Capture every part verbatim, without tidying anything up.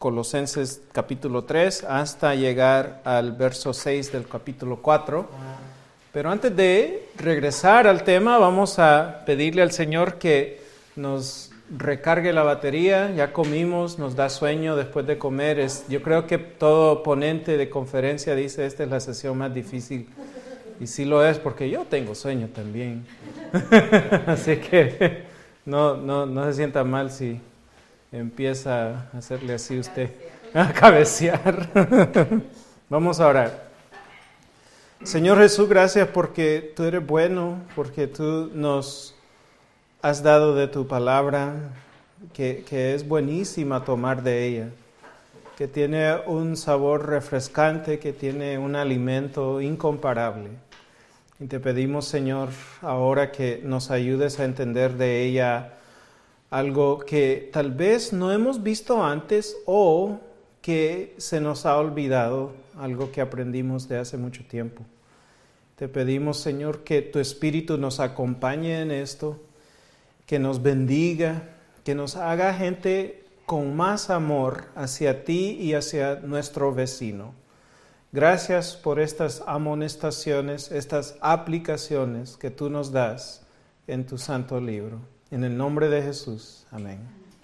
Colosenses capítulo tres hasta llegar al verso seis del capítulo cuatro. Pero antes de regresar al tema, vamos a pedirle al Señor que nos recargue la batería. Ya comimos, nos da sueño después de comer. Es, yo creo que todo ponente de conferencia dice, esta es la sesión más difícil. Y sí lo es, porque yo tengo sueño también. Así que no, no, no se sienta mal si empieza a hacerle así usted, a cabecear. Vamos a orar. Señor Jesús, gracias porque tú eres bueno, porque tú nos has dado de tu palabra, que, que es buenísima tomar de ella, que tiene un sabor refrescante, que tiene un alimento incomparable. Y te pedimos, Señor, ahora que nos ayudes a entender de ella algo que tal vez no hemos visto antes o que se nos ha olvidado, algo que aprendimos de hace mucho tiempo. Te pedimos, Señor, que tu Espíritu nos acompañe en esto, que nos bendiga, que nos haga gente con más amor hacia ti y hacia nuestro vecino. Gracias por estas amonestaciones, estas aplicaciones que tú nos das en tu santo libro. En el nombre de Jesús. Amén.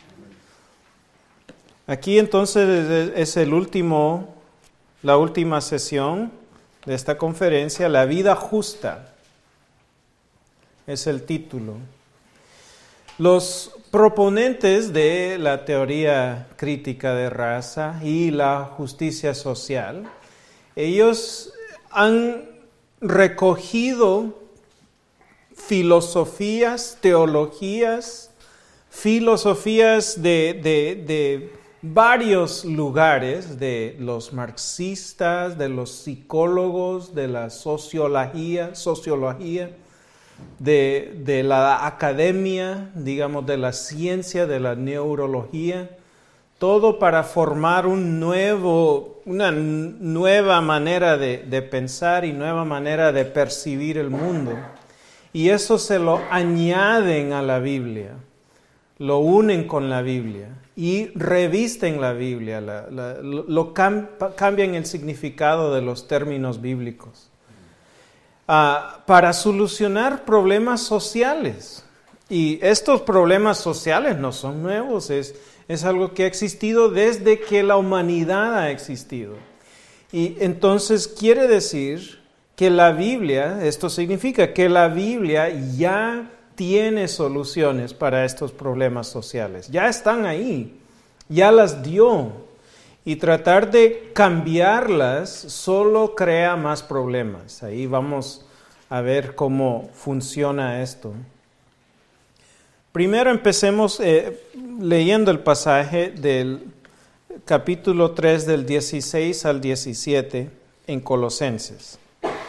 Aquí entonces es el último, la última sesión de esta conferencia, La vida justa. Es el título. Los proponentes de la teoría crítica de raza y la justicia social, ellos han recogido filosofías, teologías, filosofías de, de, de varios lugares, de los marxistas, de los psicólogos, de la sociología, sociología de, de la academia, digamos, de la ciencia, de la neurología, todo para formar un nuevo, una nueva manera de, de pensar y nueva manera de percibir el mundo. Y eso se lo añaden a la Biblia, lo unen con la Biblia y revisten la Biblia, la, la, lo, lo cam, cambian el significado de los términos bíblicos uh, para solucionar problemas sociales. Y estos problemas sociales no son nuevos, es, es algo que ha existido desde que la humanidad ha existido. Y entonces quiere decir que la Biblia, esto significa que la Biblia ya tiene soluciones para estos problemas sociales. Ya están ahí, ya las dio. Y tratar de cambiarlas solo crea más problemas. Ahí vamos a ver cómo funciona esto. Primero empecemos eh, leyendo el pasaje del capítulo tres del dieciséis al diecisiete en Colosenses.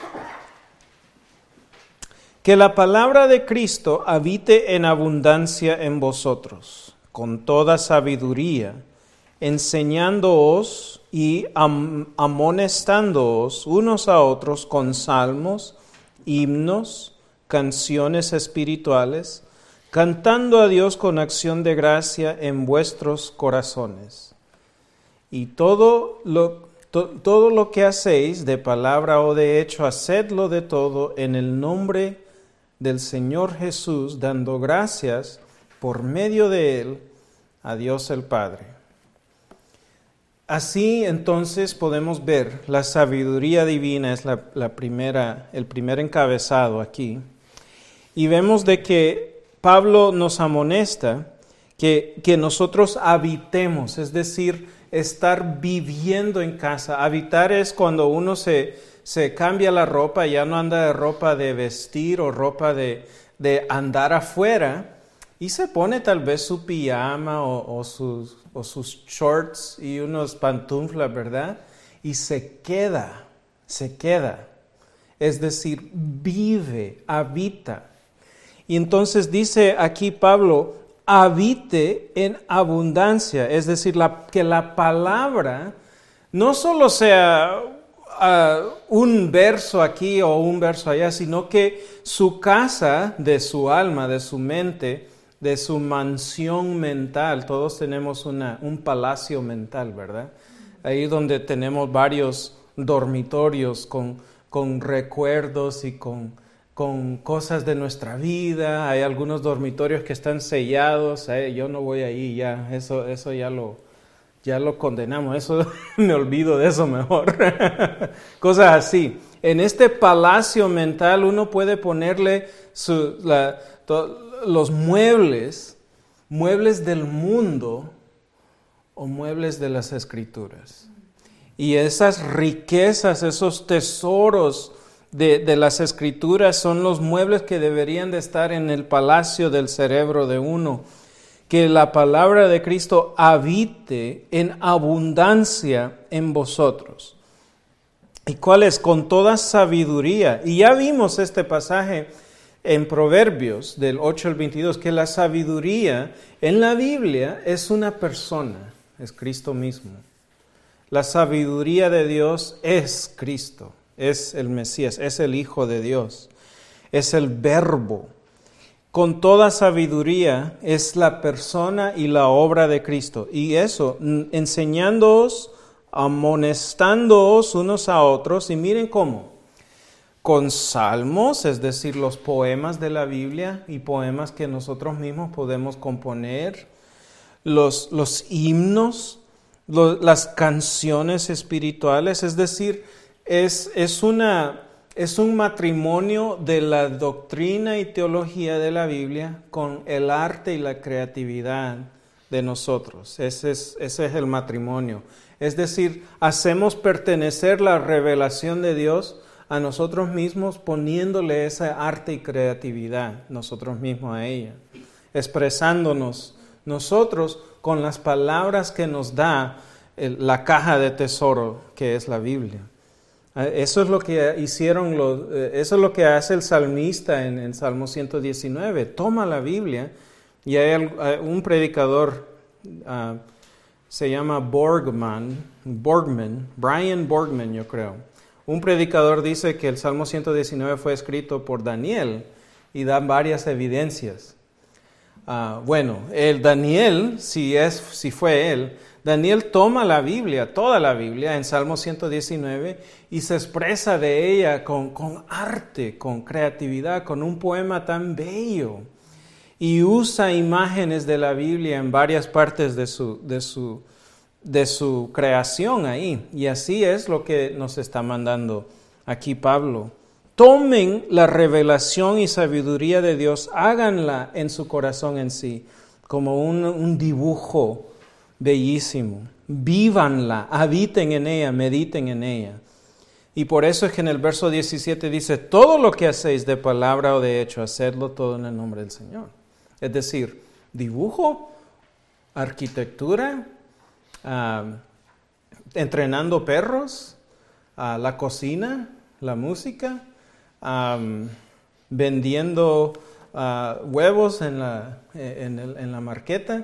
Que la palabra de Cristo habite en abundancia en vosotros, con toda sabiduría, enseñándoos y am- amonestándoos unos a otros con salmos, himnos, canciones espirituales, cantando a Dios con acción de gracia en vuestros corazones. Y todo lo to- todo lo que hacéis, de palabra o de hecho, hacedlo de todo en el nombre del Señor Jesús, dando gracias por medio de Él a Dios el Padre. Así entonces podemos ver la sabiduría divina, es la, la primera, el primer encabezado aquí. Y vemos de que Pablo nos amonesta que, que nosotros habitemos, es decir, estar viviendo en casa. Habitar es cuando uno se... se cambia la ropa, ya no anda de ropa de vestir o ropa de, de andar afuera y se pone tal vez su pijama o, o, sus, o sus shorts y unos pantuflas, ¿verdad? Y se queda, se queda. Es decir, vive, habita. Y entonces dice aquí Pablo, habite en abundancia. Es decir, la, que la palabra no solo sea Uh, un verso aquí o un verso allá, sino que su casa de su alma, de su mente, de su mansión mental. Todos tenemos una, un palacio mental, ¿verdad? Ahí donde tenemos varios dormitorios con, con recuerdos y con, con cosas de nuestra vida. Hay algunos dormitorios que están sellados. Eh, yo no voy ahí ya, eso, eso ya lo, ya lo condenamos. Eso me olvido de eso mejor. Cosas así. En este palacio mental uno puede ponerle su, la, to, los muebles, muebles del mundo o muebles de las Escrituras. Y esas riquezas, esos tesoros de, de las Escrituras son los muebles que deberían de estar en el palacio del cerebro de uno. Que la palabra de Cristo habite en abundancia en vosotros. ¿Y cuál es? Con toda sabiduría. Y ya vimos este pasaje en Proverbios del ocho al veintidós, que la sabiduría en la Biblia es una persona, es Cristo mismo. La sabiduría de Dios es Cristo, es el Mesías, es el Hijo de Dios, es el Verbo. Con toda sabiduría es la persona y la obra de Cristo. Y eso, enseñándoos, amonestándoos unos a otros, y miren cómo. Con salmos, es decir, los poemas de la Biblia y poemas que nosotros mismos podemos componer, los, los himnos, los, las canciones espirituales, es decir, es, es, una, es un matrimonio de la doctrina y teología de la Biblia con el arte y la creatividad de nosotros. Ese es, ese es el matrimonio. Es decir, hacemos pertenecer la revelación de Dios a nosotros mismos, poniéndole esa arte y creatividad nosotros mismos a ella, expresándonos nosotros con las palabras que nos da el, la caja de tesoro que es la Biblia. Eso es lo que hicieron los, eso es lo que hace el salmista en, en Salmo ciento diecinueve. Toma la Biblia, y hay un predicador, uh, se llama Borgman, Borgman, Brian Borgman, yo creo. Un predicador dice que el Salmo ciento diecinueve fue escrito por Daniel y dan varias evidencias. Uh, bueno, el Daniel, si, es, si fue él, Daniel toma la Biblia, toda la Biblia, en Salmo ciento diecinueve y se expresa de ella con, con arte, con creatividad, con un poema tan bello. Y usa imágenes de la Biblia en varias partes de su, de su de su creación ahí. Y así es lo que nos está mandando aquí Pablo. Tomen la revelación y sabiduría de Dios, háganla en su corazón en sí, como un, un dibujo bellísimo. Vívanla, habiten en ella, mediten en ella. Y por eso es que en el verso diecisiete dice, todo lo que hacéis de palabra o de hecho, hacedlo todo en el nombre del Señor. Es decir, dibujo, arquitectura, Uh, entrenando perros, uh, la cocina, la música, um, vendiendo uh, huevos en la, en, el, en la marqueta,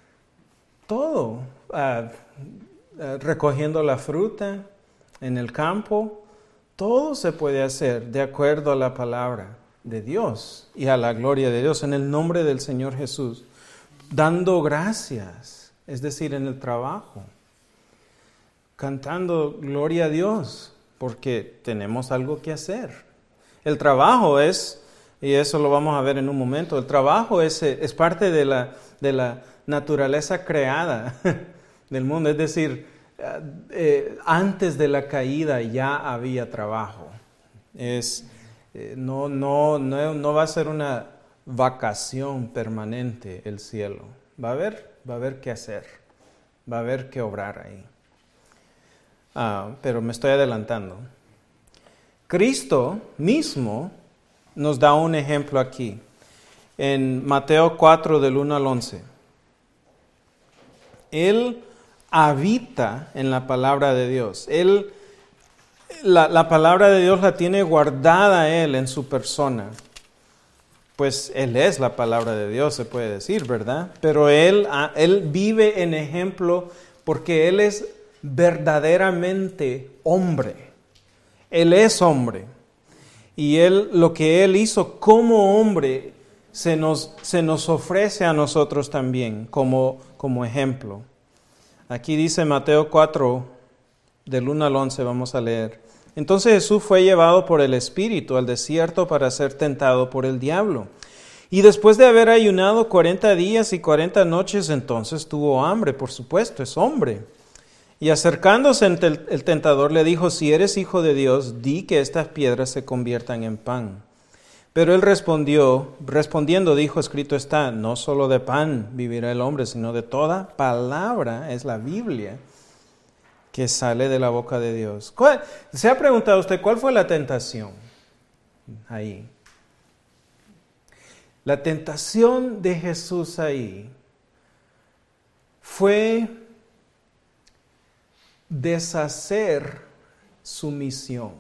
todo, uh, uh, recogiendo la fruta en el campo, todo se puede hacer de acuerdo a la palabra de Dios y a la gloria de Dios en el nombre del Señor Jesús, dando gracias. Es decir, en el trabajo, cantando gloria a Dios, porque tenemos algo que hacer. El trabajo es, y eso lo vamos a ver en un momento, el trabajo es, es parte de la, de la naturaleza creada del mundo. Es decir, eh, antes de la caída ya había trabajo. Es, eh, no, no, no, no va a ser una vacación permanente el cielo. Va a haber Va a haber qué hacer, va a haber qué obrar ahí. Ah, pero me estoy adelantando. Cristo mismo nos da un ejemplo aquí, en Mateo cuatro, del uno al once. Él habita en la palabra de Dios. Él, la, la palabra de Dios la tiene guardada Él en su persona. Pues Él es la palabra de Dios, se puede decir, ¿verdad? Pero Él, Él vive en ejemplo porque Él es verdaderamente hombre. Él es hombre. Y Él, lo que Él hizo como hombre, se nos, se nos ofrece a nosotros también como, como ejemplo. Aquí dice Mateo cuatro, del uno al once, vamos a leer. Entonces Jesús fue llevado por el Espíritu al desierto para ser tentado por el diablo. Y después de haber ayunado cuarenta días y cuarenta noches, entonces tuvo hambre, por supuesto, es hombre. Y acercándose el tentador le dijo, si eres hijo de Dios, di que estas piedras se conviertan en pan. Pero él respondió, respondiendo dijo, escrito está, no solo de pan vivirá el hombre, sino de toda palabra, es la Biblia, que sale de la boca de Dios. ¿Cuál, ¿Se ha preguntado usted cuál fue la tentación ahí? La tentación de Jesús ahí fue deshacer su misión.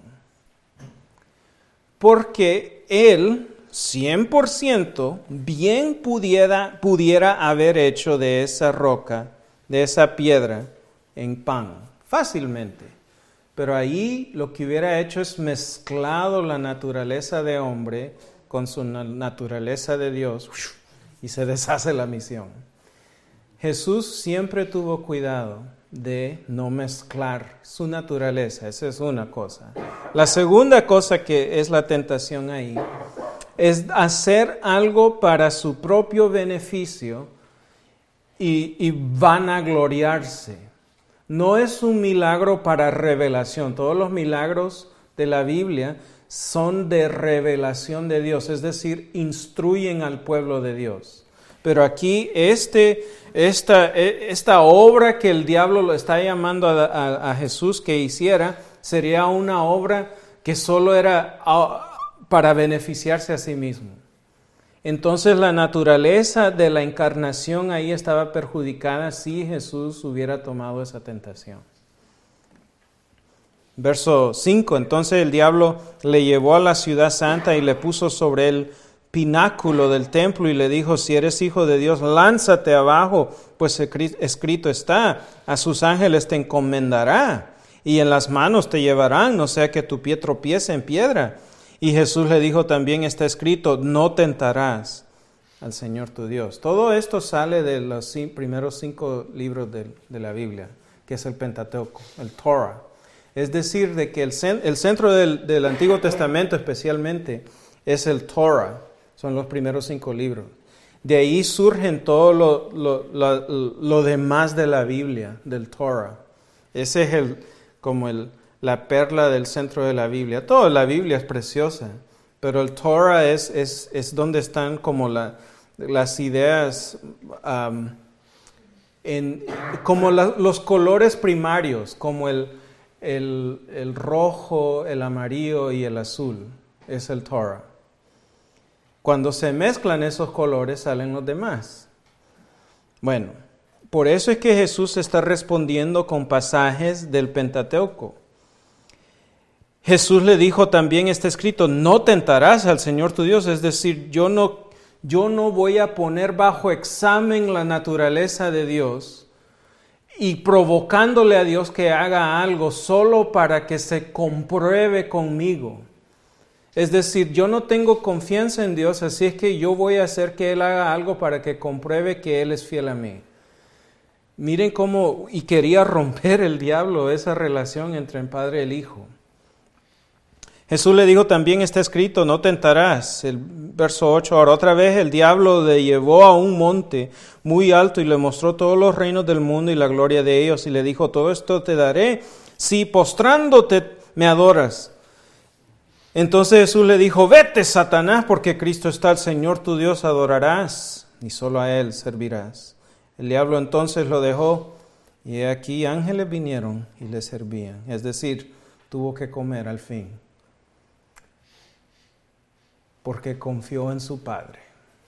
Porque él, cien por ciento, bien pudiera, pudiera haber hecho de esa roca, de esa piedra, en pan, fácilmente. Pero ahí lo que hubiera hecho es mezclado la naturaleza de hombre con su naturaleza de Dios y se deshace la misión. Jesús siempre tuvo cuidado de no mezclar su naturaleza, esa es una cosa. La segunda cosa que es la tentación ahí es hacer algo para su propio beneficio y, y vanagloriarse. No es un milagro para revelación, todos los milagros de la Biblia son de revelación de Dios, es decir, instruyen al pueblo de Dios. Pero aquí este, esta, esta obra que el diablo lo está llamando a, a, a Jesús que hiciera, sería una obra que solo era para beneficiarse a sí mismo. Entonces la naturaleza de la encarnación ahí estaba perjudicada si Jesús hubiera tomado esa tentación. Verso cinco, entonces el diablo le llevó a la ciudad santa y le puso sobre el pináculo del templo y le dijo, si eres hijo de Dios, lánzate abajo, pues escrito está, a sus ángeles te encomendará y en las manos te llevarán, no sea que tu pie tropiece en piedra. Y Jesús le dijo también, está escrito, no tentarás al Señor tu Dios. Todo esto sale de los primeros cinco libros de, de la Biblia, que es el Pentateuco, el Torah. Es decir, de que el, el centro del, del Antiguo Testamento especialmente es el Torah, son los primeros cinco libros. De ahí surgen todo lo, lo, lo, lo demás de la Biblia, del Torah. Ese es el, como el, la perla del centro de la Biblia. Toda la Biblia es preciosa, pero el Torah es, es, es donde están como la, las ideas, um, en, como la, los colores primarios, como el El, el rojo, el amarillo y el azul, es el Torah. Cuando se mezclan esos colores salen los demás. Bueno, por eso es que Jesús está respondiendo con pasajes del Pentateuco. Jesús le dijo también, está escrito, no tentarás al Señor tu Dios, es decir, yo no, yo no voy a poner bajo examen la naturaleza de Dios y provocándole a Dios que haga algo solo para que se compruebe conmigo. Es decir, yo no tengo confianza en Dios, así es que yo voy a hacer que Él haga algo para que compruebe que Él es fiel a mí. Miren cómo, y quería romper el diablo esa relación entre el Padre y el Hijo. Jesús le dijo también, está escrito, no tentarás. El verso ocho, ahora otra vez el diablo le llevó a un monte muy alto y le mostró todos los reinos del mundo y la gloria de ellos y le dijo, todo esto te daré si postrándote me adoras. Entonces Jesús le dijo, vete Satanás, porque Cristo está, el Señor tu Dios adorarás y solo a Él servirás. El diablo entonces lo dejó y aquí ángeles vinieron y le servían. Es decir, tuvo que comer al fin, porque confió en su Padre.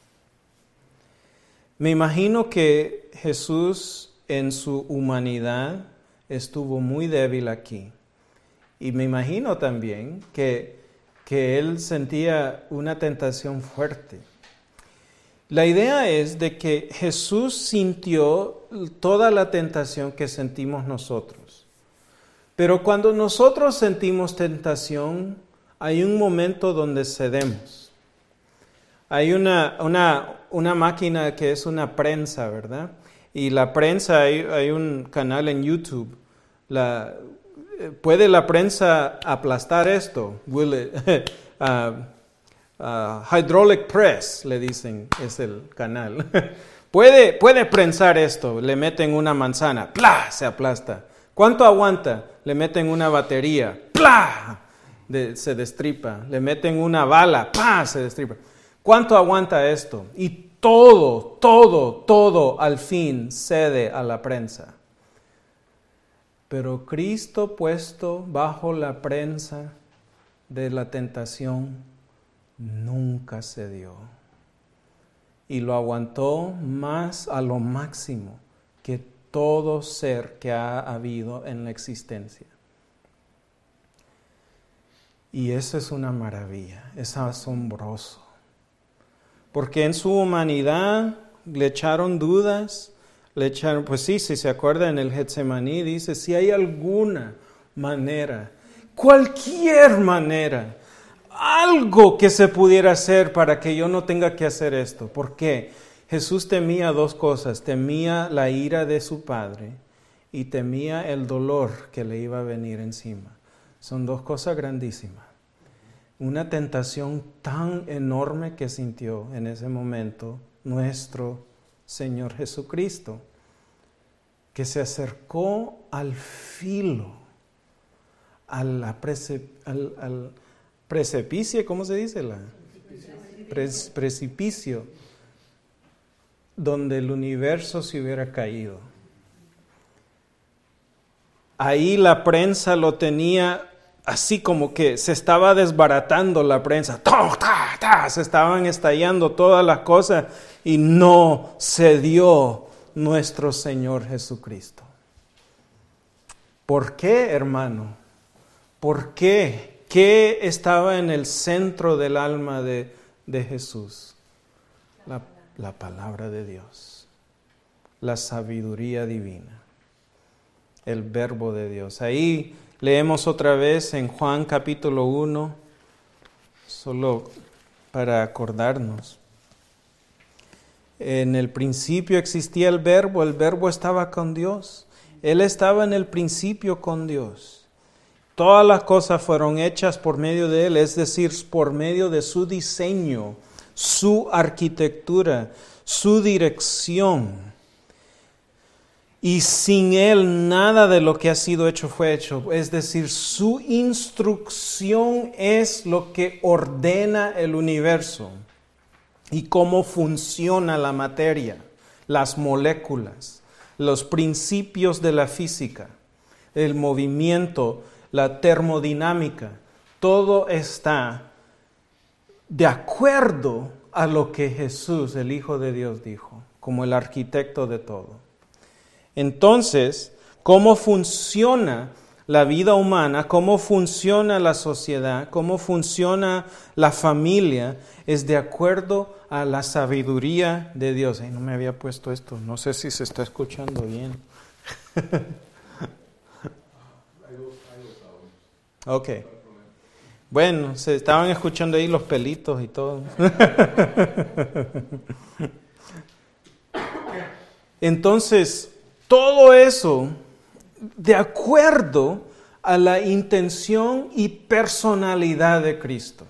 Me imagino que Jesús en su humanidad estuvo muy débil aquí. Y me imagino también que, que Él sentía una tentación fuerte. La idea es de que Jesús sintió toda la tentación que sentimos nosotros. Pero cuando nosotros sentimos tentación, hay un momento donde cedemos. Hay una, una, una máquina que es una prensa, ¿verdad? Y la prensa, hay, hay un canal en YouTube. La, ¿Puede la prensa aplastar esto? Will it, uh, uh, hydraulic press, le dicen, es el canal. ¿Puede, puede prensar esto? Le meten una manzana, ¡plá! Se aplasta. ¿Cuánto aguanta? Le meten una batería, ¡plá! De, se destripa. Le meten una bala, ¡pah! Se destripa. ¿Cuánto aguanta esto? Y todo, todo, todo al fin cede a la prensa. Pero Cristo puesto bajo la prensa de la tentación nunca cedió. Y lo aguantó más a lo máximo que todo ser que ha habido en la existencia. Y eso es una maravilla, es asombroso. Porque en su humanidad le echaron dudas, le echaron, pues sí, si se acuerda en el Getsemaní, dice, si hay alguna manera, cualquier manera, algo que se pudiera hacer para que yo no tenga que hacer esto. ¿Por qué? Jesús temía dos cosas, temía la ira de su Padre y temía el dolor que le iba a venir encima. Son dos cosas grandísimas. Una tentación tan enorme que sintió en ese momento nuestro Señor Jesucristo, que se acercó al filo, a la prece, al, al precipicio, ¿cómo se dice? La, Pres, precipicio, donde el universo se hubiera caído. Ahí la prensa lo tenía así como que se estaba desbaratando la prensa, ¡ta, ta, ta! Se estaban estallando todas las cosas y no cedió nuestro Señor Jesucristo. ¿Por qué, hermano? ¿Por qué? ¿Qué estaba en el centro del alma de, de Jesús? La, la palabra de Dios, la sabiduría divina, el verbo de Dios. Ahí leemos otra vez en Juan capítulo uno, solo para acordarnos. En el principio existía el verbo, el verbo estaba con Dios. Él estaba en el principio con Dios. Todas las cosas fueron hechas por medio de Él, es decir, por medio de su diseño, su arquitectura, su dirección. Y sin Él nada de lo que ha sido hecho fue hecho. Es decir, su instrucción es lo que ordena el universo y cómo funciona la materia, las moléculas, los principios de la física, el movimiento, la termodinámica. Todo está de acuerdo a lo que Jesús, el Hijo de Dios, dijo, como el arquitecto de todo. Entonces, ¿cómo funciona la vida humana? ¿Cómo funciona la sociedad? ¿Cómo funciona la familia? Es de acuerdo a la sabiduría de Dios. Ay, no me había puesto esto. No sé si se está escuchando bien. Ok. Bueno, se estaban escuchando ahí los pelitos y todo. Entonces, todo eso de acuerdo a la intención y personalidad de Cristo.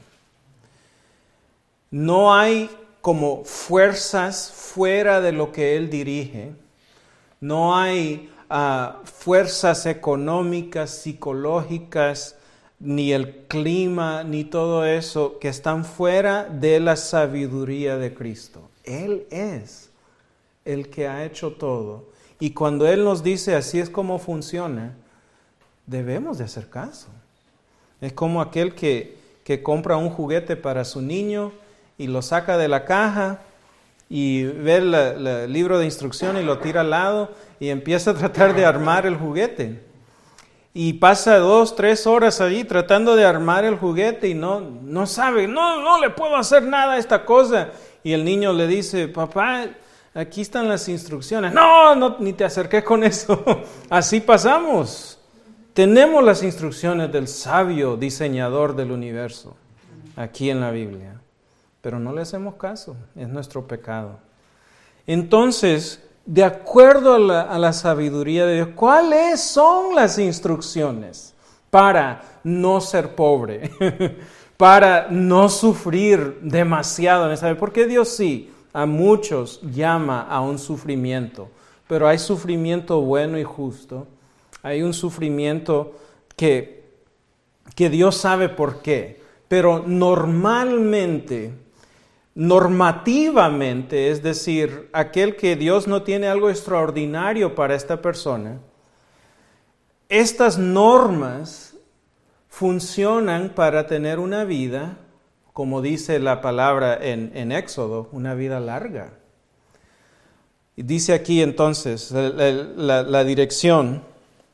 No hay como fuerzas fuera de lo que Él dirige. No hay uh, fuerzas económicas, psicológicas, ni el clima, ni todo eso que están fuera de la sabiduría de Cristo. Él es el que ha hecho todo. Y cuando Él nos dice así es como funciona, debemos de hacer caso. Es como aquel que, que compra un juguete para su niño y lo saca de la caja y ve la, la, el libro de instrucciones y lo tira al lado y empieza a tratar de armar el juguete. Y pasa dos, tres horas allí tratando de armar el juguete y no, no sabe, no, no le puedo hacer nada a esta cosa. Y el niño le dice, papá, aquí están las instrucciones. No, no, ni te acerques con eso. Así pasamos. Tenemos las instrucciones del sabio diseñador del universo aquí en la Biblia. pero no le hacemos caso, es nuestro pecado. Entonces, de acuerdo a la, a la sabiduría de Dios, ¿cuáles son las instrucciones para no ser pobre? Para no sufrir demasiado en esta vida. Porque Dios sí, a muchos llama a un sufrimiento, pero hay sufrimiento bueno y justo. Hay un sufrimiento que, que Dios sabe por qué, pero normalmente, normativamente, es decir, aquel que Dios no tiene algo extraordinario para esta persona, estas normas funcionan para tener una vida, como dice la palabra en, en Éxodo, una vida larga. Y dice aquí entonces la, la, la dirección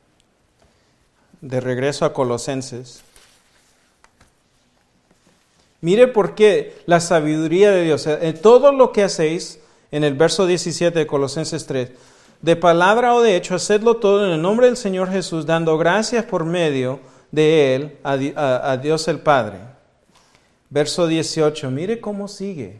de regreso a Colosenses. Mire por qué la sabiduría de Dios, en todo lo que hacéis, en el verso diecisiete de Colosenses tres, de palabra o de hecho, hacedlo todo en el nombre del Señor Jesús, dando gracias por medio de Él a, a, a Dios el Padre. Verso dieciocho, mire cómo sigue.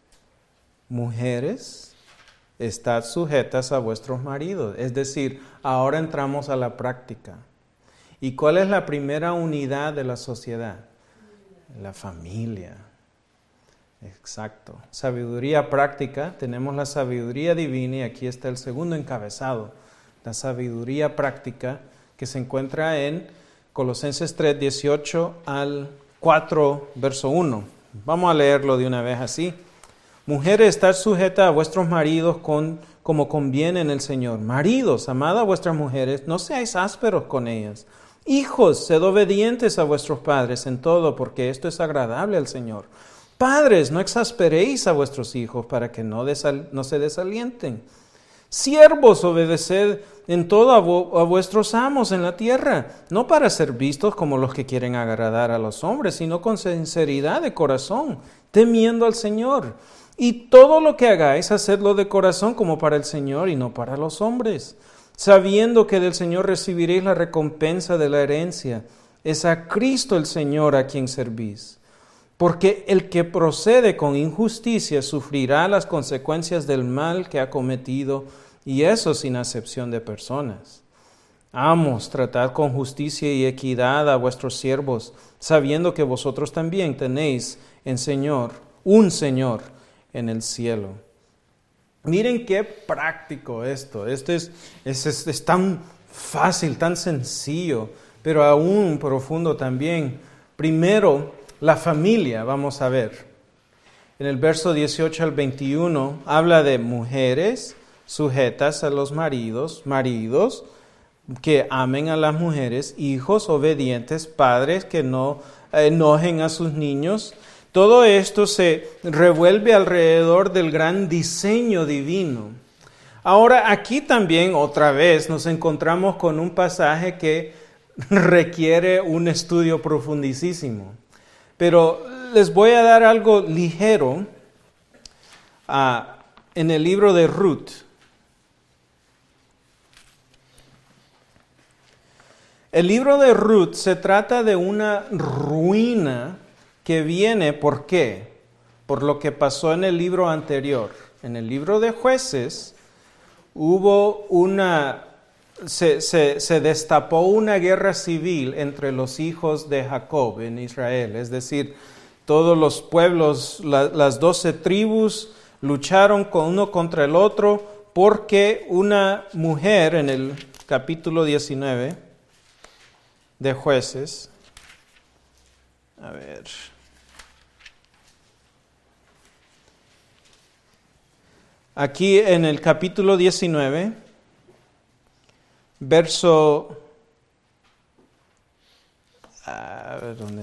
Mujeres, estad sujetas a vuestros maridos. Es decir, ahora entramos a la práctica. ¿Y cuál es la primera unidad de la sociedad? La familia. Exacto. Sabiduría práctica, tenemos la sabiduría divina y aquí está el segundo encabezado. La sabiduría práctica que se encuentra en Colosenses tres, dieciocho al cuatro, verso uno. Vamos a leerlo de una vez así. Mujeres, estad sujetas a vuestros maridos con, como conviene en el Señor. Maridos, amad a vuestras mujeres, no seáis ásperos con ellas. Hijos, sed obedientes a vuestros padres en todo, porque esto es agradable al Señor. Padres, no exasperéis a vuestros hijos para que no, desal, no se desalienten. Siervos, obedeced en todo a, vo, a vuestros amos en la tierra, no para ser vistos como los que quieren agradar a los hombres, sino con sinceridad de corazón, temiendo al Señor. Y todo lo que hagáis, hacedlo de corazón como para el Señor y no para los hombres, sabiendo que del Señor recibiréis la recompensa de la herencia. Es a Cristo el Señor a quien servís. Porque el que procede con injusticia sufrirá las consecuencias del mal que ha cometido, y eso sin acepción de personas. Amos, tratad con justicia y equidad a vuestros siervos, sabiendo que vosotros también tenéis en Señor, un Señor en el cielo. Miren qué práctico esto. Esto es, es, es, es tan fácil, tan sencillo, pero aún profundo también. Primero, la familia, vamos a ver. En el verso dieciocho al veintiuno habla de mujeres sujetas a los maridos, maridos que amen a las mujeres, hijos obedientes, padres que no enojen a sus niños. Todo esto se revuelve alrededor del gran diseño divino. Ahora, aquí también otra vez nos encontramos con un pasaje que requiere un estudio profundísimo. Pero les voy a dar algo ligero uh, en el libro de Ruth. El libro de Ruth se trata de una ruina que viene, ¿por qué? Por lo que pasó en el libro anterior. En el libro de Jueces hubo una, se, se, se destapó una guerra civil entre los hijos de Jacob en Israel. Es decir, todos los pueblos, la, las doce tribus lucharon con uno contra el otro porque una mujer en el capítulo diecinueve de Jueces, a ver, aquí en el capítulo diecinueve, verso, a ver, ¿dónde,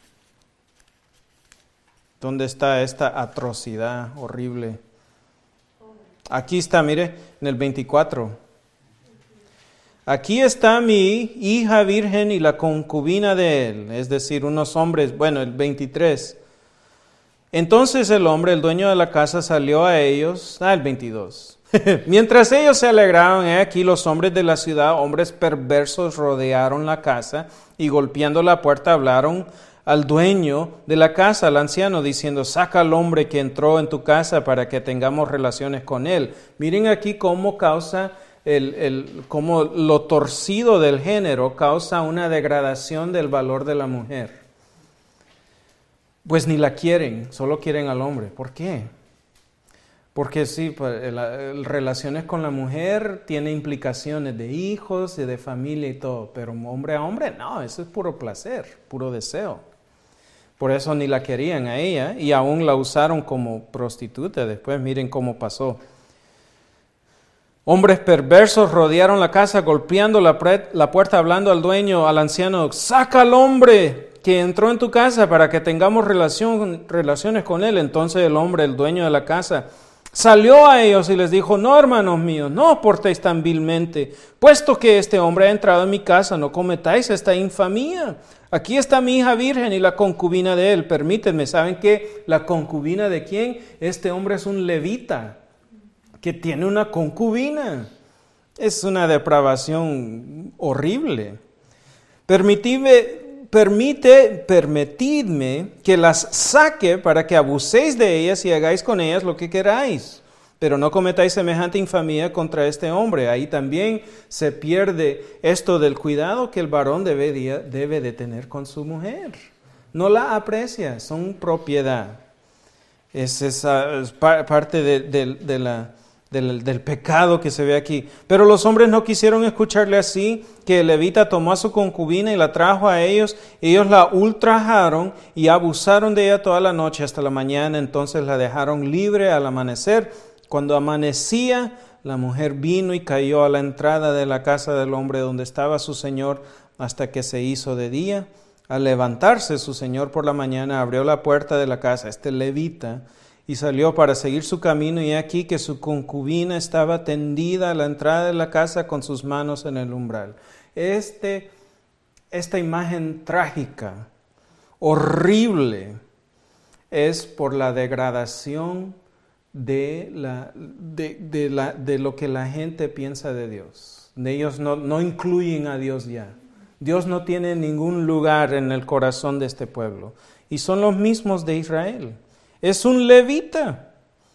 ¿dónde está esta atrocidad horrible? Aquí está, mire, en el veinticuatro. Aquí está mi hija virgen y la concubina de él, es decir, unos hombres, bueno, el veintitrés. Entonces el hombre, el dueño de la casa, salió a ellos, ah, el veintidós. Mientras ellos se alegraban, he aquí los hombres de la ciudad, hombres perversos, rodearon la casa y golpeando la puerta hablaron al dueño de la casa, al anciano, diciendo, saca al hombre que entró en tu casa para que tengamos relaciones con él. Miren aquí cómo causa, el, el, cómo lo torcido del género causa una degradación del valor de la mujer. Pues ni la quieren, solo quieren al hombre. ¿Por qué? Porque sí, pues, las relaciones con la mujer tiene implicaciones de hijos y de familia y todo, pero hombre a hombre, no, eso es puro placer, puro deseo. Por eso ni la querían a ella y aún la usaron como prostituta. Después miren cómo pasó. Hombres perversos rodearon la casa golpeando la, pre- la puerta, hablando al dueño, al anciano, saca al hombre que entró en tu casa para que tengamos relación, relaciones con él. Entonces el hombre, el dueño de la casa, salió a ellos y les dijo, no, hermanos míos, no os portéis tan vilmente, puesto que este hombre ha entrado en mi casa, no cometáis esta infamía. Aquí está mi hija virgen y la concubina de él. Permítanme, ¿saben qué? ¿La concubina de quién? Este hombre es un levita que tiene una concubina. Es una depravación horrible. Permitidme, permite, permitidme que las saque para que abuséis de ellas y hagáis con ellas lo que queráis. Pero no cometáis semejante infamía contra este hombre. Ahí también se pierde esto del cuidado que el varón debe de, debe de tener con su mujer. No la aprecia, son propiedad. Es esa es parte de, de, de la, del, del pecado que se ve aquí. Pero los hombres no quisieron escucharle así, que el levita tomó a su concubina y la trajo a ellos. Ellos la ultrajaron y abusaron de ella toda la noche hasta la mañana. Entonces la dejaron libre al amanecer. Cuando amanecía, la mujer vino y cayó a la entrada de la casa del hombre donde estaba su señor hasta que se hizo de día. Al levantarse su señor por la mañana, abrió la puerta de la casa, este levita, y salió para seguir su camino, y aquí que su concubina estaba tendida a la entrada de la casa con sus manos en el umbral. Este, esta imagen trágica, horrible, es por la degradación De, la, de, de, la, de lo que la gente piensa de Dios. Ellos no, no incluyen a Dios ya. Dios no tiene ningún lugar en el corazón de este pueblo. Y son los mismos de Israel. Es un levita.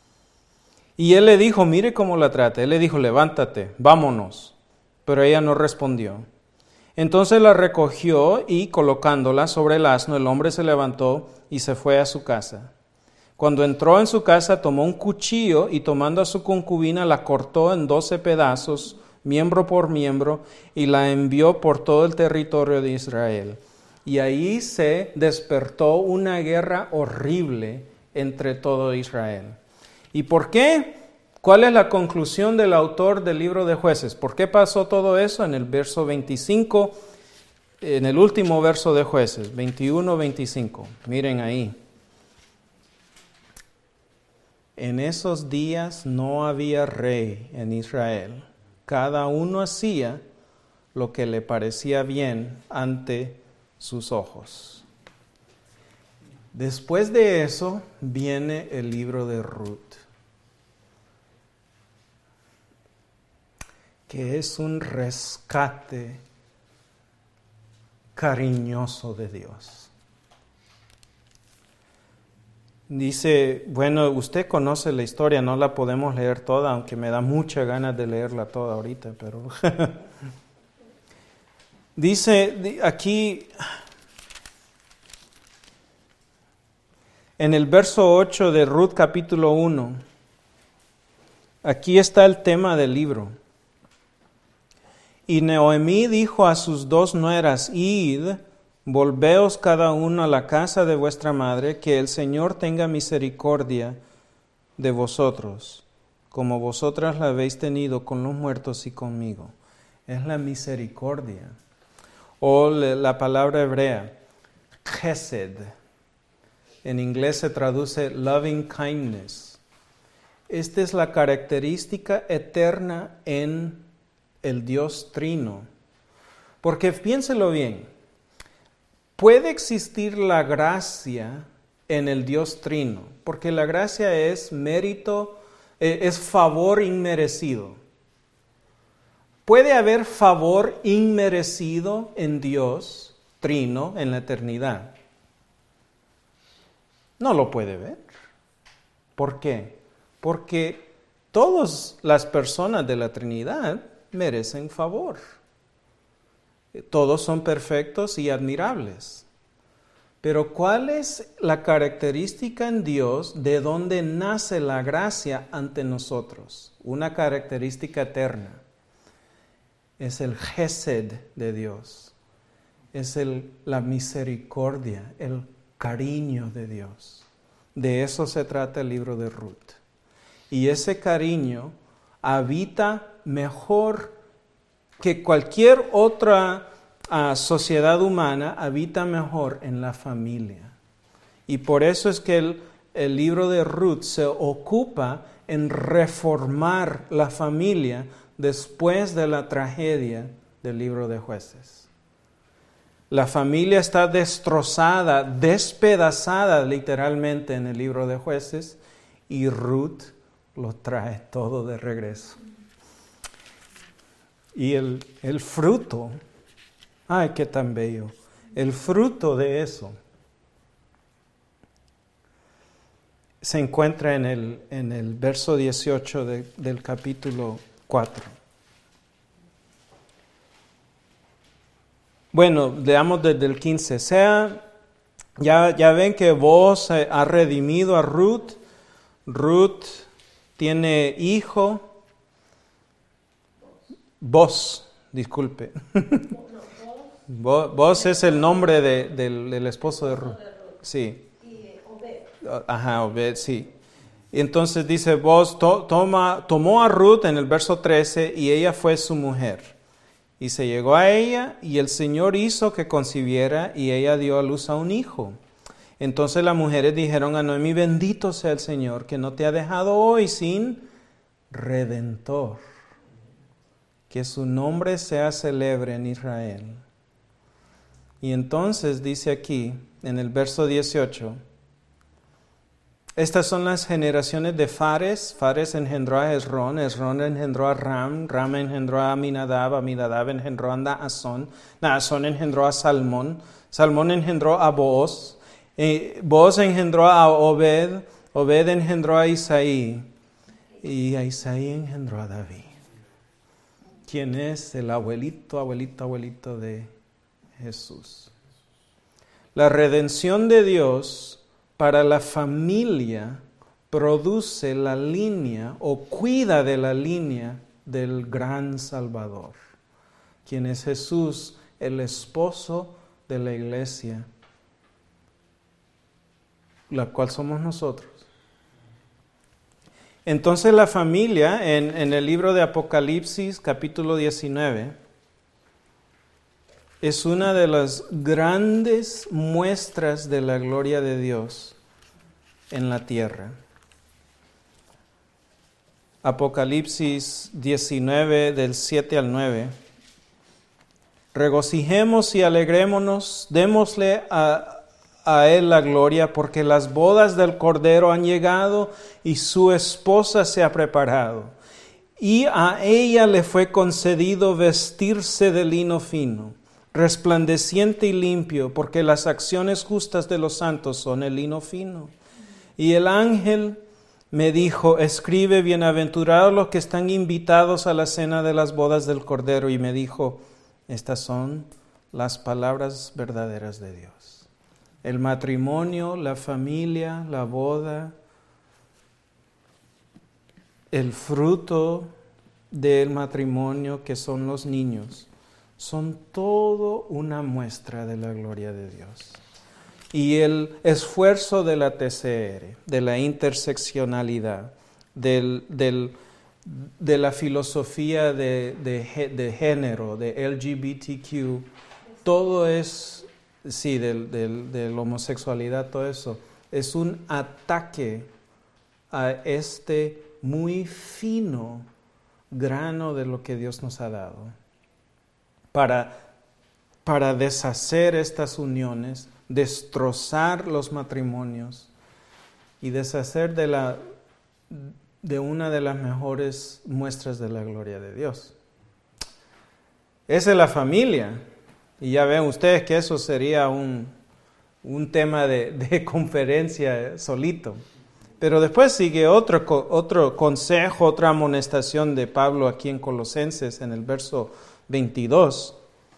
Y él le dijo, mire cómo la trata. Él le dijo, levántate, vámonos. Pero ella no respondió. Entonces la recogió y colocándola sobre el asno, el hombre se levantó y se fue a su casa. Cuando entró en su casa, tomó un cuchillo y tomando a su concubina, la cortó en doce pedazos, miembro por miembro, y la envió por todo el territorio de Israel. Y ahí se despertó una guerra horrible entre todo Israel. ¿Y por qué? ¿Cuál es la conclusión del autor del libro de Jueces? ¿Por qué pasó todo eso? En el verso veinticinco, en el último verso de Jueces, veintiuno veinticinco. Miren ahí. En esos días no había rey en Israel. Cada uno hacía lo que le parecía bien ante sus ojos. Después de eso viene el libro de Ruth, que es un rescate cariñoso de Dios. Dice, bueno, usted conoce la historia, no la podemos leer toda, aunque me da mucha ganas de leerla toda ahorita, pero dice aquí en el verso ocho de Ruth capítulo uno, aquí está el tema del libro. Y Noemí dijo a sus dos nueras, id, volveos cada uno a la casa de vuestra madre, que el Señor tenga misericordia de vosotros, como vosotras la habéis tenido con los muertos y conmigo. Es la misericordia. O la palabra hebrea, chesed. En inglés se traduce loving kindness. Esta es la característica eterna en el Dios Trino. Porque piénselo bien. Puede existir la gracia en el Dios Trino, porque la gracia es mérito, es favor inmerecido. Puede haber favor inmerecido en Dios Trino en la eternidad. no lo puede ver. ¿Por qué? Porque todas las personas de la Trinidad merecen favor. Todos son perfectos y admirables. Pero ¿cuál es la característica en Dios de donde nace la gracia ante nosotros? Una característica eterna. Es el Gesed de Dios. Es el, la misericordia, el cariño de Dios. De eso se trata el libro de Ruth. Y ese cariño habita mejor que cualquier otra uh, sociedad humana, habita mejor en la familia. Y por eso es que el, el libro de Ruth se ocupa en reformar la familia después de la tragedia del libro de Jueces. La familia está destrozada, despedazada literalmente en el libro de Jueces, y Ruth lo trae todo de regreso. Y el, el fruto, ay, qué tan bello, el fruto de eso se encuentra en el, en el verso dieciocho de, del capítulo cuatro. Bueno, leamos desde el quince. Sea, ya, ya ven que Boaz ha redimido a Ruth. Ruth tiene hijo. Boaz, disculpe. Boaz es el nombre de, del, del esposo de Ruth. Sí. Ajá, Obed, sí. Y entonces dice Boaz, to, toma, tomó a Ruth en el verso trece y ella fue su mujer. Y se llegó a ella y el Señor hizo que concibiera y ella dio a luz a un hijo. Entonces las mujeres dijeron a Noemi, bendito sea el Señor que no te ha dejado hoy sin redentor. Que su nombre sea célebre en Israel. Y entonces dice aquí en el verso dieciocho, estas son las generaciones de Fares. Fares engendró a Hezrón, Hezrón engendró a Ram, Ram engendró a Aminadab, Aminadab engendró a Naasón, Naasón engendró a Salmón, Salmón engendró a Booz, eh, Booz engendró a Obed, Obed engendró a Isaí, y a Isaí engendró a David, quien es el abuelito, abuelito, abuelito de Jesús. La redención de Dios para la familia produce la línea o cuida de la línea del gran Salvador, quien es Jesús, el esposo de la iglesia, la cual somos nosotros. Entonces la familia, en, en el libro de Apocalipsis, capítulo diecinueve, es una de las grandes muestras de la gloria de Dios en la tierra. Apocalipsis diecinueve, del siete al nueve. Regocijemos y alegrémonos, démosle a, a Él la gloria, porque las bodas del Cordero han llegado y su esposa se ha preparado. Y a ella le fue concedido vestirse de lino fino, resplandeciente y limpio, porque las acciones justas de los santos son el lino fino. Y el ángel me dijo, escribe, bienaventurados los que están invitados a la cena de las bodas del Cordero. Y me dijo, estas son las palabras verdaderas de Dios. El matrimonio, la familia, la boda, el fruto del matrimonio que son los niños, son todo una muestra de la gloria de Dios. Y el esfuerzo de la T C R, de la interseccionalidad, del, del, de la filosofía de, de, de género, de L G B T Q, todo es, sí, del, del, de la homosexualidad, todo eso, es un ataque a este muy fino grano de lo que Dios nos ha dado. Para, para deshacer estas uniones, destrozar los matrimonios y deshacer de, la, de una de las mejores muestras de la gloria de Dios. Esa es la familia. Y ya ven ustedes que eso sería un, un tema de, de conferencia solito. Pero después sigue otro, otro consejo, otra amonestación de Pablo aquí en Colosenses, en el verso veintidós.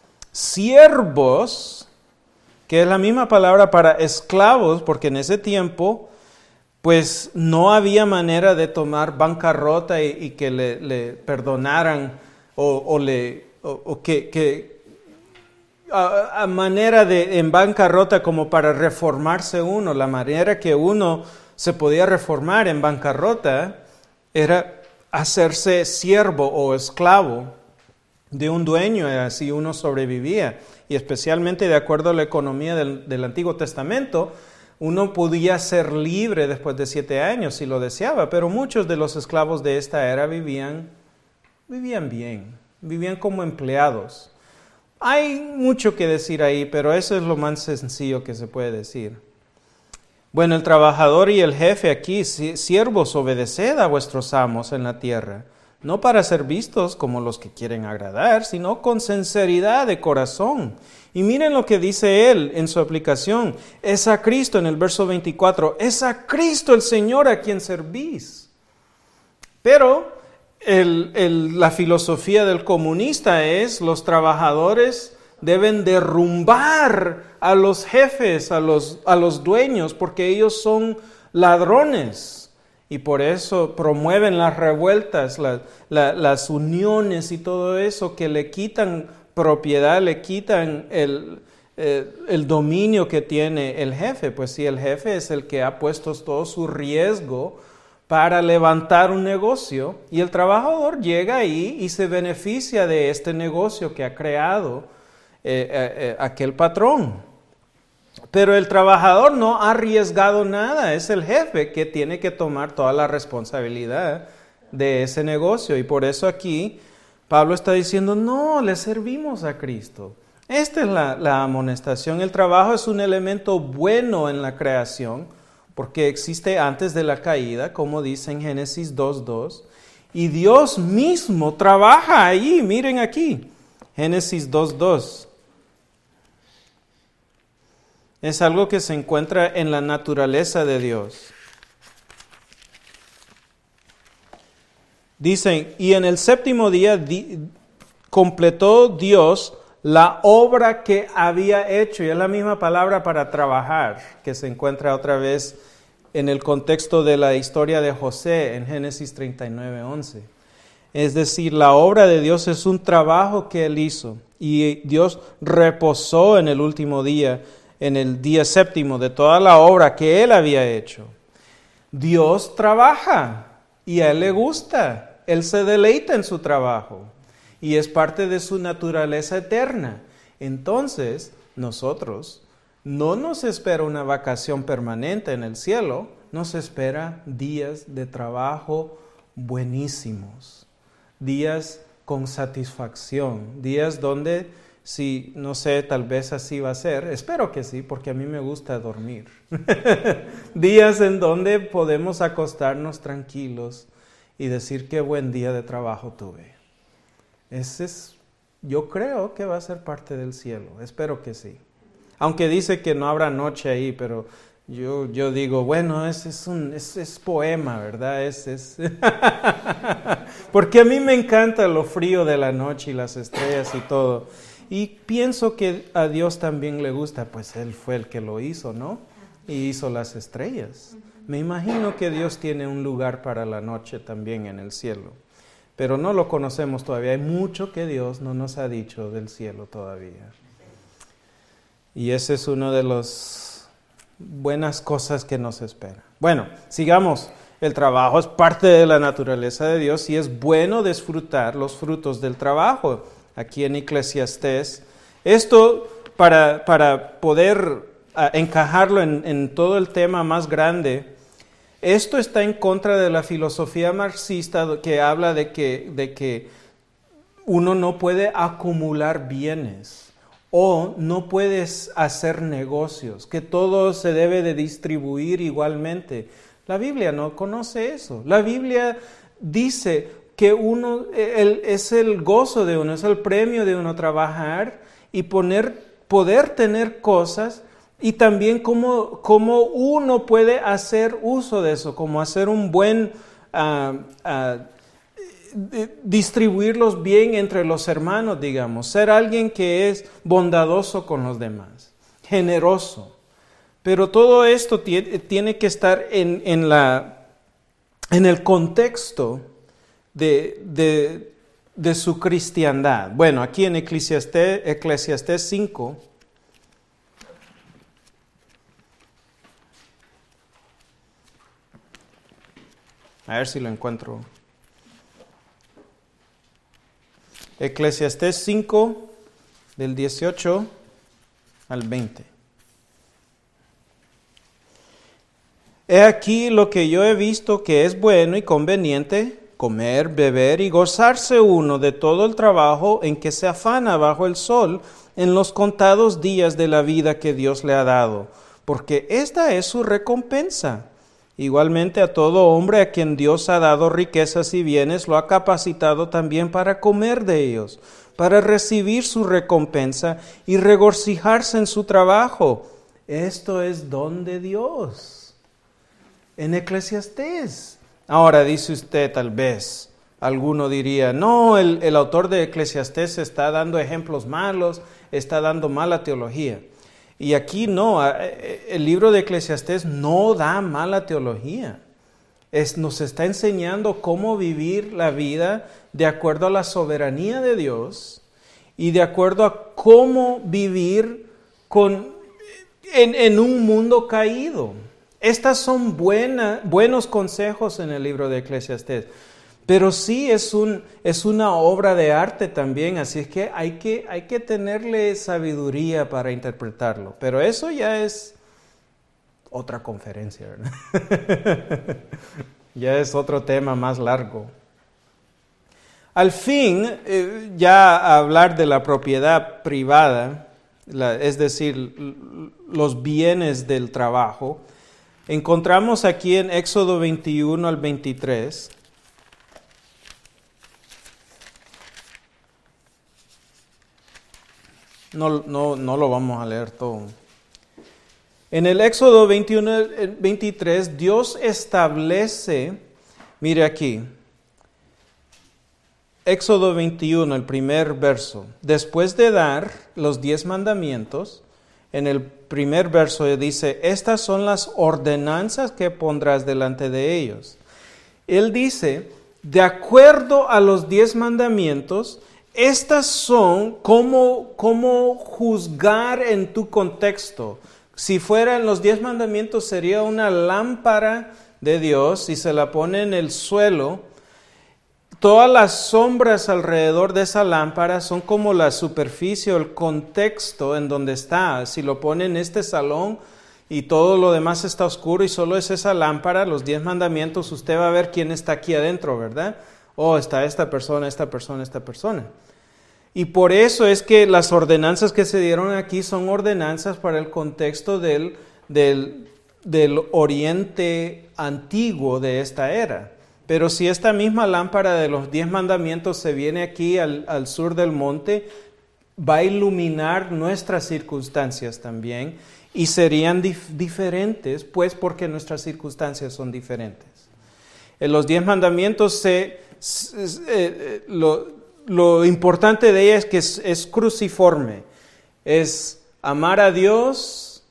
Siervos, que es la misma palabra para esclavos, porque en ese tiempo pues no había manera de tomar bancarrota y, y que le, le perdonaran o, o, le, o, o que... que a, a manera de en bancarrota como para reformarse uno. La manera que uno se podía reformar en bancarrota era hacerse siervo o esclavo de un dueño, así uno sobrevivía. Y especialmente de acuerdo a la economía del, del Antiguo Testamento, uno podía ser libre después de siete años si lo deseaba, pero muchos de los esclavos de esta era vivían, vivían bien, vivían como empleados. Hay mucho que decir ahí, pero eso es lo más sencillo que se puede decir. Bueno, el trabajador y el jefe aquí, siervos, obedeced a vuestros amos en la tierra, no para ser vistos como los que quieren agradar, sino con sinceridad de corazón. Y miren lo que dice él en su aplicación. Es a Cristo, en el verso veinticuatro, es a Cristo el Señor a quien servís. Pero el, el, la filosofía del comunista es los trabajadores deben derrumbar a los jefes, a los, a los dueños, porque ellos son ladrones. Y por eso promueven las revueltas, la, la, las uniones y todo eso que le quitan propiedad, le quitan el, el, el dominio que tiene el jefe. Pues si el jefe es el que ha puesto todo su riesgo para levantar un negocio, y el trabajador llega ahí y se beneficia de este negocio que ha creado eh, eh, eh, aquel patrón. Pero el trabajador no ha arriesgado nada, es el jefe que tiene que tomar toda la responsabilidad de ese negocio. Y por eso aquí Pablo está diciendo, no, le servimos a Cristo. Esta es la, la amonestación. El trabajo es un elemento bueno en la creación, porque existe antes de la caída, como dice en Génesis dos dos. Y Dios mismo trabaja ahí, miren aquí, Génesis dos dos. Es algo que se encuentra en la naturaleza de Dios. Dicen, y en el séptimo día di, completó Dios la obra que había hecho. Y es la misma palabra para trabajar, que se encuentra otra vez en el contexto de la historia de José en Génesis treinta y nueve once. Es decir, la obra de Dios es un trabajo que Él hizo. Y Dios reposó en el último día, en el día séptimo, de toda la obra que Él había hecho. Dios trabaja y a Él le gusta. Él se deleita en su trabajo y es parte de su naturaleza eterna. Entonces, nosotros no nos espera una vacación permanente en el cielo, nos espera días de trabajo buenísimos, días con satisfacción, días donde, si no sé, tal vez así va a ser, espero que sí, porque a mí me gusta dormir. Días en donde podemos acostarnos tranquilos y decir qué buen día de trabajo tuve. Ese es, yo creo que va a ser parte del cielo, espero que sí. Aunque dice que no habrá noche ahí, pero yo, yo digo, bueno, es, es, un, es, es poema, ¿verdad? Es, es porque a mí me encanta lo frío de la noche y las estrellas y todo. Y pienso que a Dios también le gusta, pues Él fue el que lo hizo, ¿no? Y hizo las estrellas. Me imagino que Dios tiene un lugar para la noche también en el cielo. Pero no lo conocemos todavía. Hay mucho que Dios no nos ha dicho del cielo todavía. Y esa es una de las buenas cosas que nos espera. Bueno, sigamos. El trabajo es parte de la naturaleza de Dios y es bueno disfrutar los frutos del trabajo. Aquí en Eclesiastés. Esto para, para poder uh, encajarlo en, en todo el tema más grande. Esto está en contra de la filosofía marxista que habla de que, de que uno no puede acumular bienes o no puedes hacer negocios, que todo se debe de distribuir igualmente. La Biblia no conoce eso. La Biblia dice que uno el, es el gozo de uno, es el premio de uno trabajar y poner, poder tener cosas Y también cómo, cómo uno puede hacer uso de eso, como hacer un buen, uh, uh, distribuirlos bien entre los hermanos, digamos. Ser alguien que es bondadoso con los demás, generoso. Pero todo esto tiene, tiene que estar en, en, la, en el contexto de, de, de su cristiandad. Bueno, aquí en Eclesiastés, Eclesiastés cinco, a ver si lo encuentro. Eclesiastés cinco, del dieciocho al veinte. He aquí lo que yo he visto que es bueno y conveniente, comer, beber y gozarse uno de todo el trabajo en que se afana bajo el sol en los contados días de la vida que Dios le ha dado, porque esta es su recompensa. Igualmente a todo hombre a quien Dios ha dado riquezas y bienes, lo ha capacitado también para comer de ellos, para recibir su recompensa y regocijarse en su trabajo. Esto es don de Dios. En Eclesiastés. Ahora dice usted tal vez, alguno diría, no, el, el autor de Eclesiastés está dando ejemplos malos, está dando mala teología. Y aquí no, el libro de Eclesiastés no da mala teología. Es, nos está enseñando cómo vivir la vida de acuerdo a la soberanía de Dios y de acuerdo a cómo vivir con, en, en un mundo caído. Estas son buena, buenos consejos en el libro de Eclesiastés. Pero sí es, un, es una obra de arte también, así es que hay, que hay que tenerle sabiduría para interpretarlo. Pero eso ya es otra conferencia, ¿verdad? Ya es otro tema más largo. Al fin, eh, ya hablar de la propiedad privada, la, es decir, los bienes del trabajo, encontramos aquí en Éxodo veintiuno al veintitrés. No, no, no lo vamos a leer todo. En el Éxodo veintiuno al veintitrés, Dios establece, mire aquí, Éxodo veintiuno, el primer verso. Después de dar los diez mandamientos, en el primer verso dice, estas son las ordenanzas que pondrás delante de ellos. Él dice, de acuerdo a los diez mandamientos, estas son cómo, cómo juzgar en tu contexto. Si fueran los diez mandamientos, sería una lámpara de Dios y se la pone en el suelo. Todas las sombras alrededor de esa lámpara son como la superficie o el contexto en donde está. Si lo pone en este salón y todo lo demás está oscuro y solo es esa lámpara, los diez mandamientos, usted va a ver quién está aquí adentro, ¿verdad? Oh, está esta persona, esta persona, esta persona. Y por eso es que las ordenanzas que se dieron aquí son ordenanzas para el contexto del, del, del oriente antiguo de esta era. Pero si esta misma lámpara de los diez mandamientos se viene aquí al, al sur del monte, va a iluminar nuestras circunstancias también y serían dif- diferentes, pues porque nuestras circunstancias son diferentes. En los diez mandamientos se... se eh, lo, Lo importante de ella es que es, es cruciforme, es amar a Dios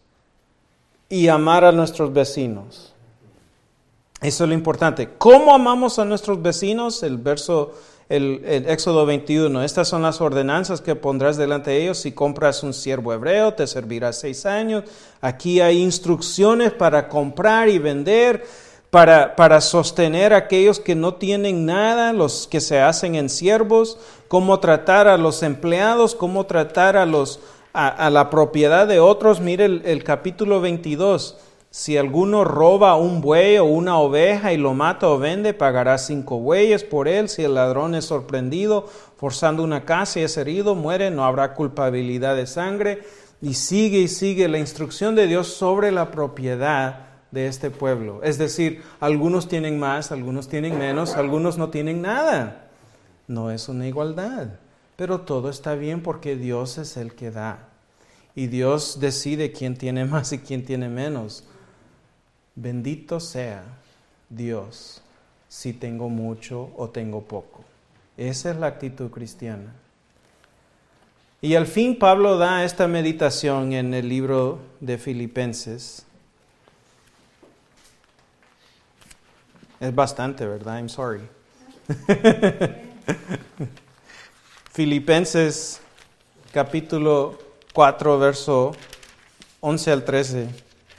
y amar a nuestros vecinos. Eso es lo importante. ¿Cómo amamos a nuestros vecinos? El verso, el, el Éxodo veintiuno. Estas son las ordenanzas que pondrás delante de ellos. Si compras un siervo hebreo, te servirá seis años. Aquí hay instrucciones para comprar y vender. Para, para sostener a aquellos que no tienen nada, los que se hacen en siervos, cómo tratar a los empleados, cómo tratar a, los, a, a la propiedad de otros. Mire el, el capítulo veintidós, si alguno roba un buey o una oveja y lo mata o vende, pagará cinco bueyes por él. Si el ladrón es sorprendido forzando una casa y es herido, muere, no habrá culpabilidad de sangre. Y sigue y sigue la instrucción de Dios sobre la propiedad de este pueblo. Es decir, algunos tienen más, algunos tienen menos, algunos no tienen nada. No es una igualdad, pero todo está bien porque Dios es el que da. Y Dios decide quién tiene más y quién tiene menos. Bendito sea Dios si tengo mucho o tengo poco. Esa es la actitud cristiana. Y al fin Pablo da esta meditación en el libro de Filipenses. Es bastante, ¿verdad? I'm sorry. Filipenses capítulo cuatro, verso once al trece.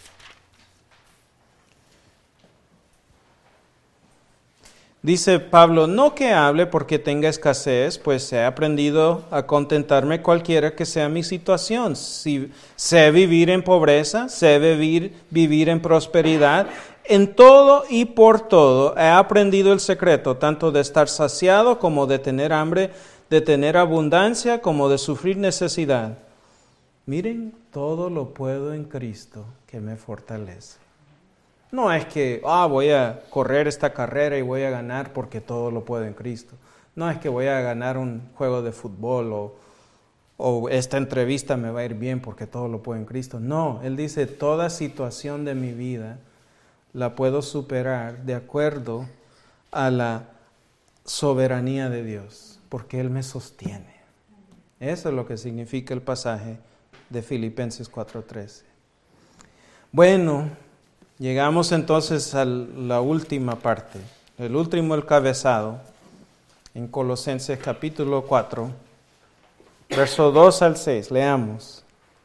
Dice Pablo, no que hable porque tenga escasez, pues he aprendido a contentarme cualquiera que sea mi situación. Si sé vivir en pobreza, sé vivir, vivir en prosperidad. En todo y por todo he aprendido el secreto, tanto de estar saciado como de tener hambre, de tener abundancia como de sufrir necesidad. Miren, todo lo puedo en Cristo que me fortalece. No es que, ah, voy a correr esta carrera y voy a ganar porque todo lo puedo en Cristo. No es que voy a ganar un juego de fútbol o, o esta entrevista me va a ir bien porque todo lo puedo en Cristo. No, él dice, toda situación de mi vida la puedo superar de acuerdo a la soberanía de Dios, porque Él me sostiene. Eso es lo que significa el pasaje de Filipenses cuatro trece. Bueno, llegamos entonces a la última parte, el último encabezado, en Colosenses capítulo cuatro, verso dos al seis. Leamos.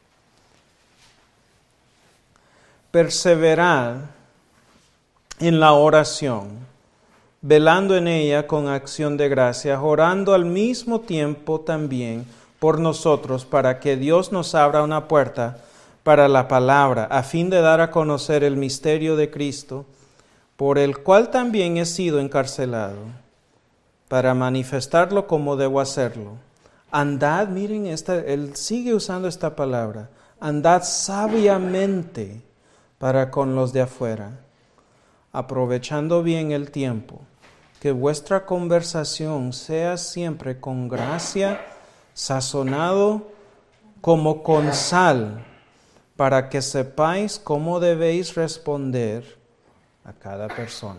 Perseverad en la oración, velando en ella con acción de gracias, orando al mismo tiempo también por nosotros, para que Dios nos abra una puerta para la palabra, a fin de dar a conocer el misterio de Cristo, por el cual también he sido encarcelado, para manifestarlo como debo hacerlo. Andad, miren, esta, él sigue usando esta palabra, andad sabiamente para con los de afuera, aprovechando bien el tiempo, que vuestra conversación sea siempre con gracia, sazonado como con sal, para que sepáis cómo debéis responder a cada persona.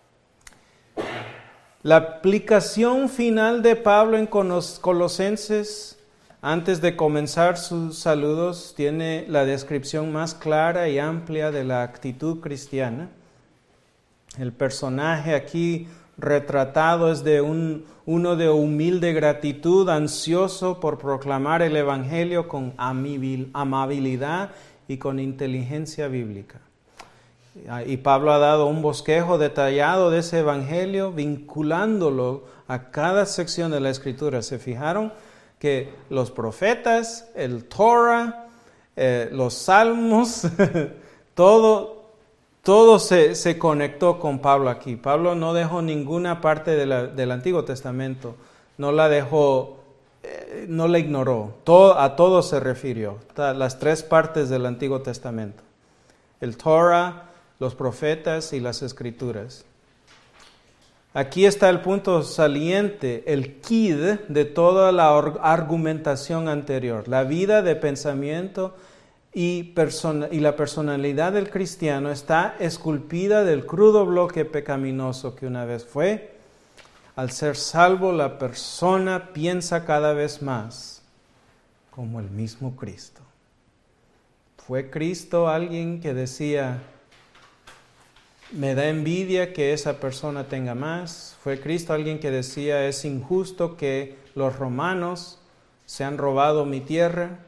La aplicación final de Pablo en Colosenses, antes de comenzar sus saludos, tiene la descripción más clara y amplia de la actitud cristiana. El personaje aquí retratado es de un, uno de humilde gratitud, ansioso por proclamar el Evangelio con amabilidad y con inteligencia bíblica. Y Pablo ha dado un bosquejo detallado de ese Evangelio, vinculándolo a cada sección de la Escritura. ¿Se fijaron que los profetas, el Torah, eh, los Salmos, todo... Todo se, se conectó con Pablo aquí. Pablo no dejó ninguna parte de la, del Antiguo Testamento, no la dejó, eh, no la ignoró. Todo, a todo se refirió, las tres partes del Antiguo Testamento. El Torah, los profetas y las Escrituras. Aquí está el punto saliente, el quid de toda la argumentación anterior. La vida de pensamiento Y, persona, y la personalidad del cristiano está esculpida del crudo bloque pecaminoso que una vez fue. Al ser salvo, la persona piensa cada vez más como el mismo Cristo. ¿Fue Cristo alguien que decía, me da envidia que esa persona tenga más? ¿Fue Cristo alguien que decía, es injusto que los romanos se han robado mi tierra?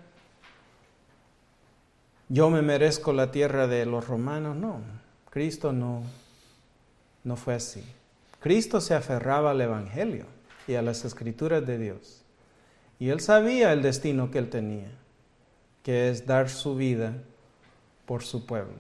Yo me merezco la tierra de los romanos. No, Cristo no, no fue así. Cristo se aferraba al Evangelio y a las Escrituras de Dios. Y Él sabía el destino que Él tenía, que es dar su vida por su pueblo.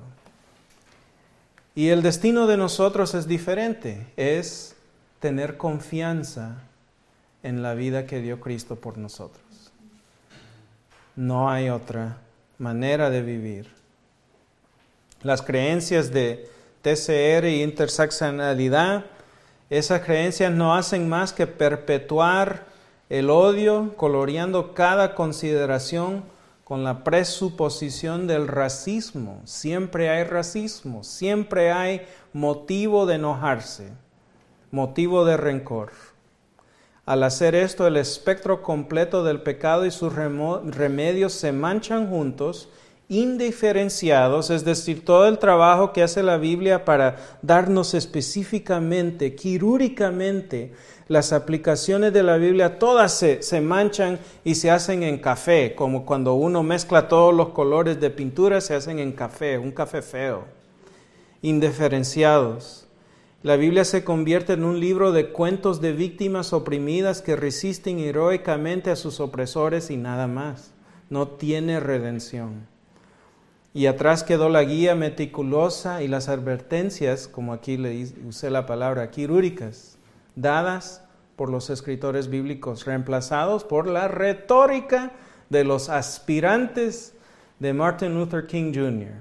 Y el destino de nosotros es diferente, es tener confianza en la vida que dio Cristo por nosotros. No hay otra manera de vivir. Las creencias de T C R y interseccionalidad, esas creencias no hacen más que perpetuar el odio, coloreando cada consideración con la presuposición del racismo. Siempre hay racismo, siempre hay motivo de enojarse, motivo de rencor. Al hacer esto, el espectro completo del pecado y sus remedios se manchan juntos, indiferenciados, es decir, todo el trabajo que hace la Biblia para darnos específicamente, quirúrgicamente, las aplicaciones de la Biblia, todas se, se manchan y se hacen en café, como cuando uno mezcla todos los colores de pintura, se hacen en café, un café feo, indiferenciados. La Biblia se convierte en un libro de cuentos de víctimas oprimidas que resisten heroicamente a sus opresores y nada más. No tiene redención. Y atrás quedó la guía meticulosa y las advertencias, como aquí le usé la palabra, quirúrgicas, dadas por los escritores bíblicos, reemplazados por la retórica de los aspirantes de Martin Luther King junior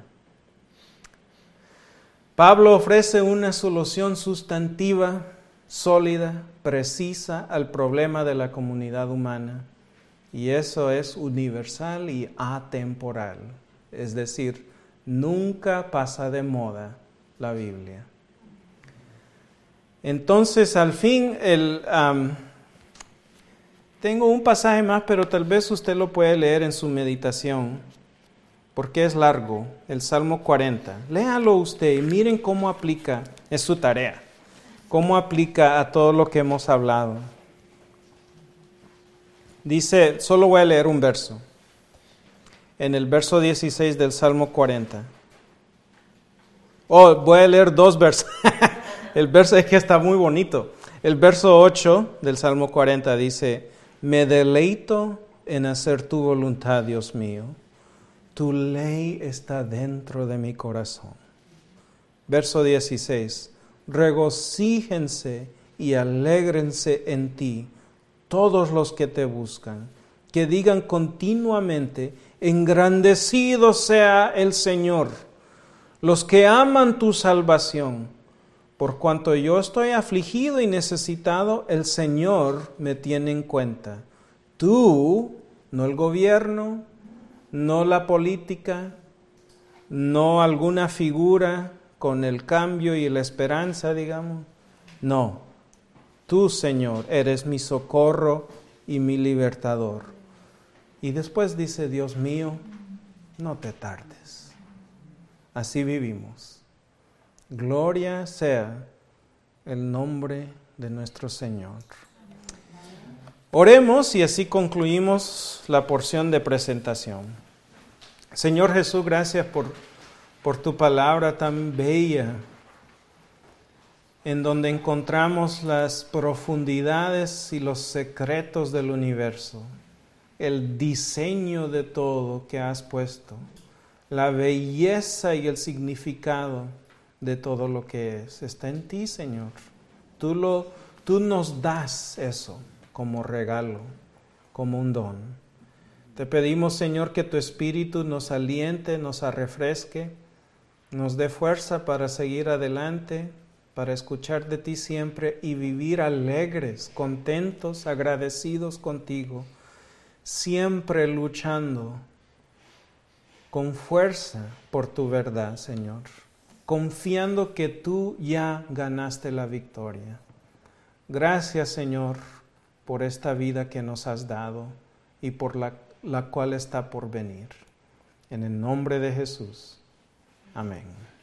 Pablo ofrece una solución sustantiva, sólida, precisa al problema de la comunidad humana. Y eso es universal y atemporal. Es decir, nunca pasa de moda la Biblia. Entonces, al fin, el, um, tengo un pasaje más, pero tal vez usted lo puede leer en su meditación, porque es largo, el Salmo cuarenta. Léalo usted y miren cómo aplica, es su tarea, cómo aplica a todo lo que hemos hablado. Dice, solo voy a leer un verso, en el verso dieciséis del Salmo cuarenta. Oh, voy a leer dos versos. El verso es que está muy bonito. El verso ocho del Salmo cuarenta dice, me deleito en hacer tu voluntad, Dios mío. Tu ley está dentro de mi corazón. Verso dieciséis, regocíjense y alégrense en ti todos los que te buscan, que digan continuamente, engrandecido sea el Señor, los que aman tu salvación. Por cuanto yo estoy afligido y necesitado, el Señor me tiene en cuenta. Tú, no el gobierno, no la política, no alguna figura con el cambio y la esperanza, digamos. No, tú, Señor, eres mi socorro y mi libertador. Y después dice, Dios mío, no te tardes. Así vivimos. Gloria sea el nombre de nuestro Señor. Oremos y así concluimos la porción de presentación. Señor Jesús, gracias por, por tu palabra tan bella, en donde encontramos las profundidades y los secretos del universo, el diseño de todo que has puesto, la belleza y el significado de todo lo que es. Está en ti, Señor. Tú, lo, tú nos das eso como regalo, como un don. Te pedimos, Señor, que tu Espíritu nos aliente, nos refresque, nos dé fuerza para seguir adelante, para escuchar de ti siempre y vivir alegres, contentos, agradecidos contigo, siempre luchando con fuerza por tu verdad, Señor, confiando que tú ya ganaste la victoria. Gracias, Señor, por esta vida que nos has dado y por la, la cual está por venir. En el nombre de Jesús. Amén.